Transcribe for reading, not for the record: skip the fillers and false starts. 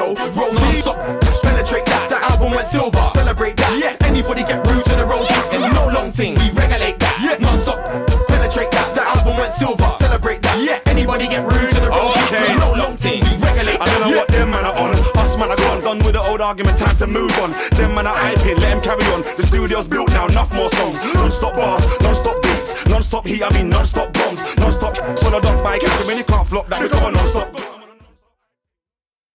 yo. Roll non-stop, penetrate that. That album went silver, celebrate that. Yeah, anybody get rude to the road captain. No long ting, we regulate that. Yeah, non-stop, penetrate that. That album went silver, celebrate that. Yeah, anybody get rude to the road captain. No long ting, we regulate that. I don't know what them man are on. Us man are gone, done with the old argument, time to move on. Them man are hyping, let them carry on. The studio's built now, enough more songs. Non-stop bars, non-stop beats, non-stop heat, I mean non-stop bombs, non-stop on a dog bike. Catch 'em when you can't flop that, we go on non-stop.